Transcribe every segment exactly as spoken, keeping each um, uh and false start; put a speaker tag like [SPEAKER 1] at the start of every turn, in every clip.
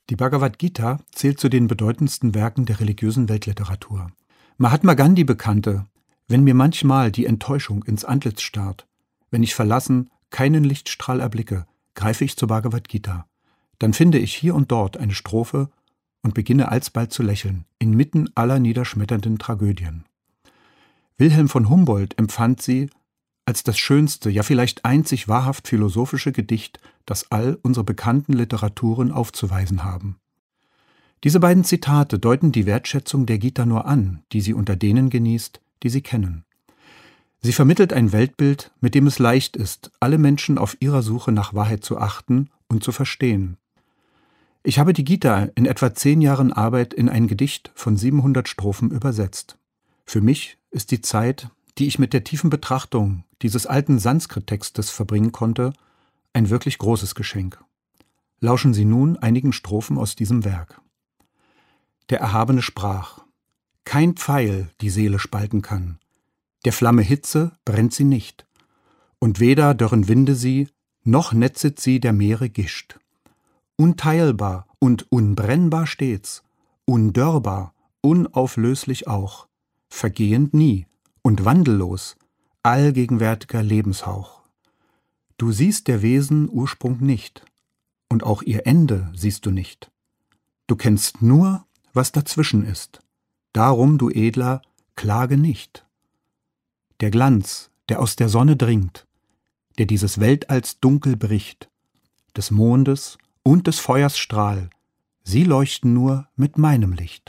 [SPEAKER 1] Die Bhagavad Gita zählt zu den bedeutendsten Werken der religiösen Weltliteratur. Mahatma Gandhi bekannte: Wenn mir manchmal die Enttäuschung ins Antlitz starrt, wenn ich verlassen keinen Lichtstrahl erblicke, greife ich zur Bhagavad Gita. Dann finde ich hier und dort eine Strophe und beginne alsbald zu lächeln, inmitten aller niederschmetternden Tragödien. Wilhelm von Humboldt empfand sie als das schönste, ja vielleicht einzig wahrhaft philosophische Gedicht, das all unsere bekannten Literaturen aufzuweisen haben. Diese beiden Zitate deuten die Wertschätzung der Gita nur an, die sie unter denen genießt, die sie kennen. Sie vermittelt ein Weltbild, mit dem es leicht ist, alle Menschen auf ihrer Suche nach Wahrheit zu achten und zu verstehen. Ich habe die Gita in etwa zehn Jahren Arbeit in ein Gedicht von siebenhundert Strophen übersetzt. Für mich ist die Zeit, die ich mit der tiefen Betrachtung dieses alten Sanskrit-Textes verbringen konnte, ein wirklich großes Geschenk. Lauschen Sie nun einigen Strophen aus diesem Werk. Der Erhabene sprach: Kein Pfeil die Seele spalten kann, der Flamme Hitze brennt sie nicht, und weder dörren Winde sie, noch netzet sie der Meere Gischt. Unteilbar und unbrennbar stets, undörrbar, unauflöslich auch, vergehend nie und wandellos, allgegenwärtiger Lebenshauch. Du siehst der Wesen Ursprung nicht, und auch ihr Ende siehst du nicht. Du kennst nur, was dazwischen ist, darum, du Edler, klage nicht. Der Glanz, der aus der Sonne dringt, der dieses Weltalls Dunkel bricht, des Mondes und des Feuers Strahl, sie leuchten nur mit meinem Licht.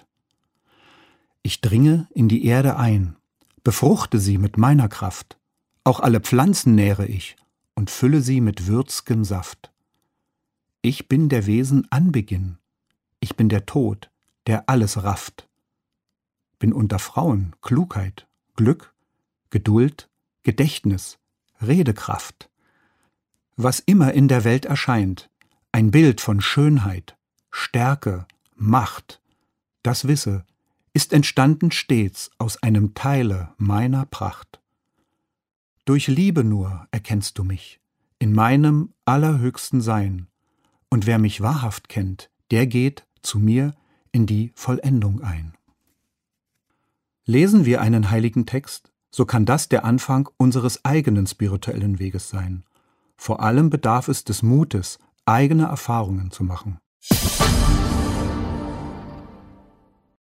[SPEAKER 1] Ich dringe in die Erde ein, befruchte sie mit meiner Kraft, auch alle Pflanzen nähre ich und fülle sie mit würzgem Saft. Ich bin der Wesen Anbeginn, ich bin der Tod, der alles rafft. Bin unter Frauen Klugheit, Glück, Geduld, Gedächtnis, Redekraft. Was immer in der Welt erscheint, ein Bild von Schönheit, Stärke, Macht, das wisse, ist entstanden stets aus einem Teile meiner Pracht. Durch Liebe nur erkennst du mich, in meinem allerhöchsten Sein, und wer mich wahrhaft kennt, der geht zu mir in die Vollendung ein. Lesen wir einen heiligen Text, so kann das der Anfang unseres eigenen spirituellen Weges sein. Vor allem bedarf es des Mutes, eigene Erfahrungen zu machen.